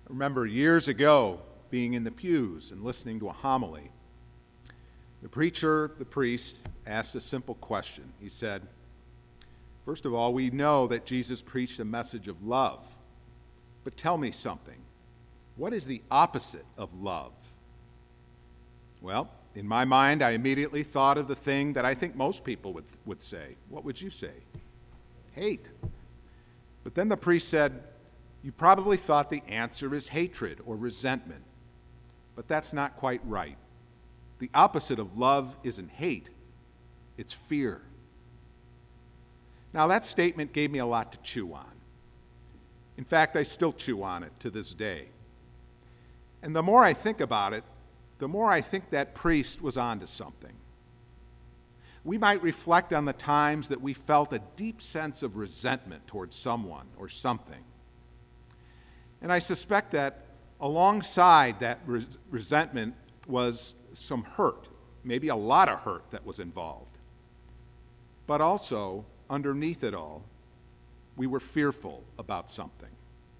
I remember years ago being in the pews and listening to a homily. The priest, asked a simple question. He said, "First of all, we know that Jesus preached a message of love. But tell me something. What is the opposite of love?" Well, in my mind, I immediately thought of the thing that I think most people would say. What would you say? Hate. But then the priest said, "You probably thought the answer is hatred or resentment. But that's not quite right. The opposite of love isn't hate, it's fear." Now, that statement gave me a lot to chew on. In fact, I still chew on it to this day. And the more I think about it, the more I think that priest was onto something. We might reflect on the times that we felt a deep sense of resentment towards someone or something. And I suspect that alongside that resentment was some hurt, maybe a lot of hurt that was involved. But also, underneath it all, we were fearful about something.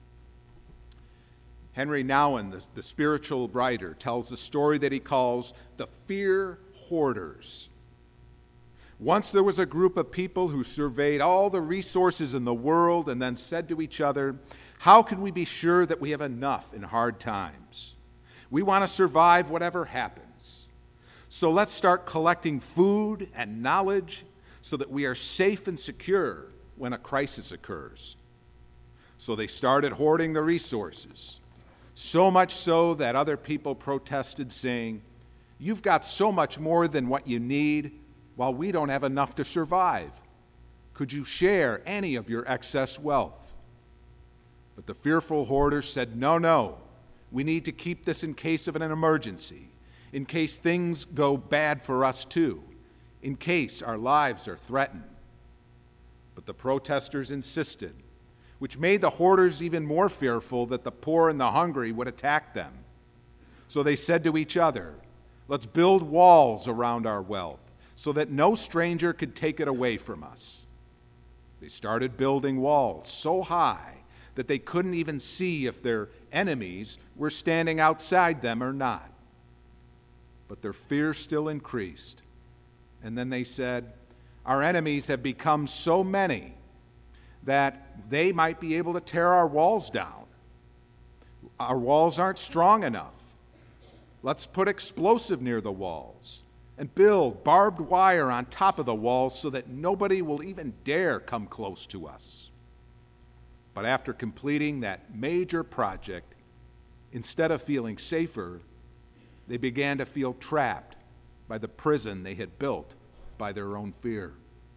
Henry Nouwen, the spiritual writer, tells a story that he calls the fear hoarders. Once there was a group of people who surveyed all the resources in the world and then said to each other, "How can we be sure that we have enough in hard times? We want to survive whatever happens. So let's start collecting food and knowledge so that we are safe and secure when a crisis occurs." So they started hoarding the resources, so much so that other people protested, saying, "You've got so much more than what you need, while we don't have enough to survive. Could you share any of your excess wealth?" But the fearful hoarders said, No, we need to keep this in case of an emergency, in case things go bad for us too, in case our lives are threatened." But the protesters insisted, which made the hoarders even more fearful that the poor and the hungry would attack them. So they said to each other, "Let's build walls around our wealth, so that no stranger could take it away from us." They started building walls so high that they couldn't even see if their enemies were standing outside them or not. But their fear still increased. And then they said, "Our enemies have become so many that they might be able to tear our walls down. Our walls aren't strong enough. Let's put explosive near the walls and build barbed wire on top of the walls so that nobody will even dare come close to us." But after completing that major project, instead of feeling safer, they began to feel trapped by the prison they had built by their own fear.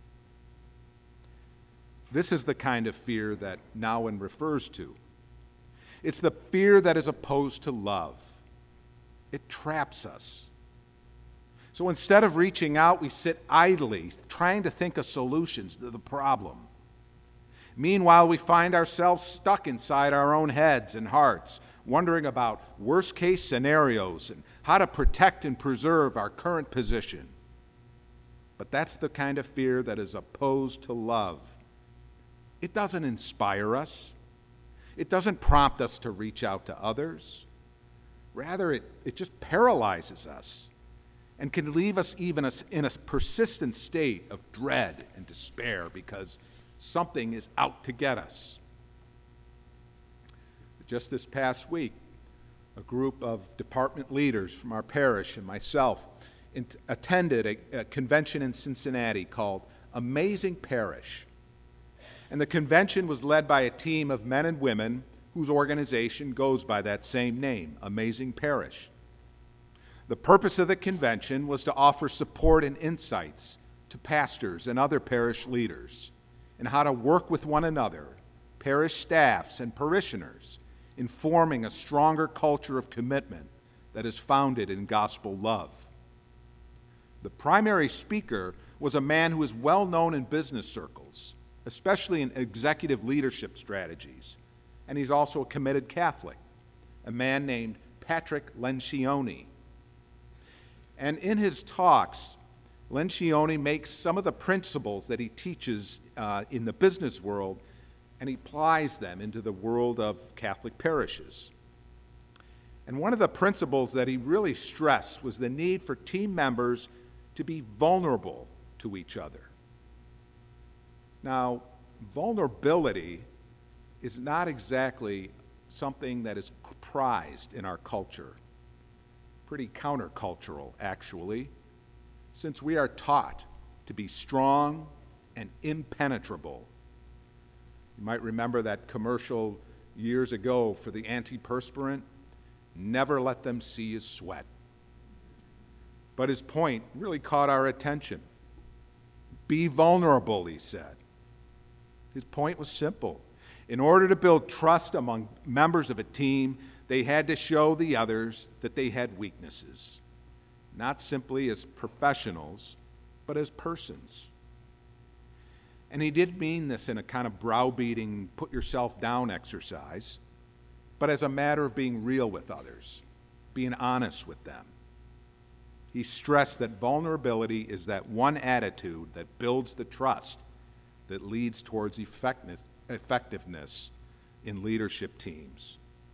This is the kind of fear that Nouwen refers to. It's the fear that is opposed to love. It traps us. So instead of reaching out, we sit idly, trying to think of solutions to the problem. Meanwhile, we find ourselves stuck inside our own heads and hearts, wondering about worst-case scenarios and how to protect and preserve our current position. But that's the kind of fear that is opposed to love. It doesn't inspire us. It doesn't prompt us to reach out to others. Rather, it just paralyzes us and can leave us even in a persistent state of dread and despair because something is out to get us. Just this past week, a group of department leaders from our parish and myself attended a convention in Cincinnati called Amazing Parish. And the convention was led by a team of men and women whose organization goes by that same name, Amazing Parish. The purpose of the convention was to offer support and insights to pastors and other parish leaders in how to work with one another, parish staffs and parishioners, in forming a stronger culture of commitment that is founded in gospel love. The primary speaker was a man who is well known in business circles, especially in executive leadership strategies, and he's also a committed Catholic, a man named Patrick Lencioni. And in his talks, Lencioni makes some of the principles that he teaches in the business world, and he applies them into the world of Catholic parishes. And one of the principles that he really stressed was the need for team members to be vulnerable to each other. Now, vulnerability is not exactly something that is prized in our culture. Pretty countercultural, actually, since we are taught to be strong and impenetrable. You might remember that commercial years ago for the antiperspirant, never let them see you sweat. But his point really caught our attention. Be vulnerable, he said. His point was simple. In order to build trust among members of a team, they had to show the others that they had weaknesses, not simply as professionals, but as persons. And he didn't mean this in a kind of browbeating, put yourself down exercise, but as a matter of being real with others, being honest with them. He stressed that vulnerability is that one attitude that builds the trust that leads towards effectiveness in leadership teams.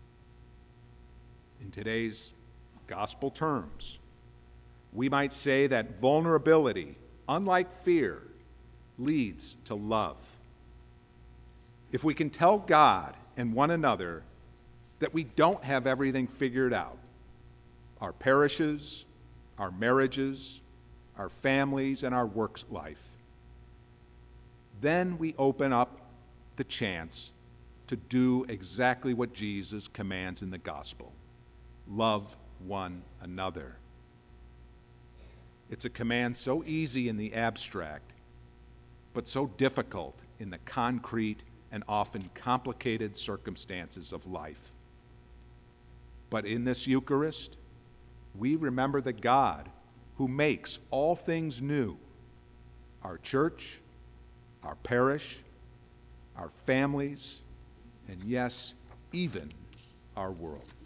In today's gospel terms, we might say that vulnerability, unlike fear, leads to love. If we can tell God and one another that we don't have everything figured out, our parishes, our marriages, our families, and our work life, then we open up the chance to do exactly what Jesus commands in the gospel: love one another. It's a command so easy in the abstract, but so difficult in the concrete and often complicated circumstances of life. But in this Eucharist, we remember the God who makes all things new: our church, our parish, our families, and yes, even our world.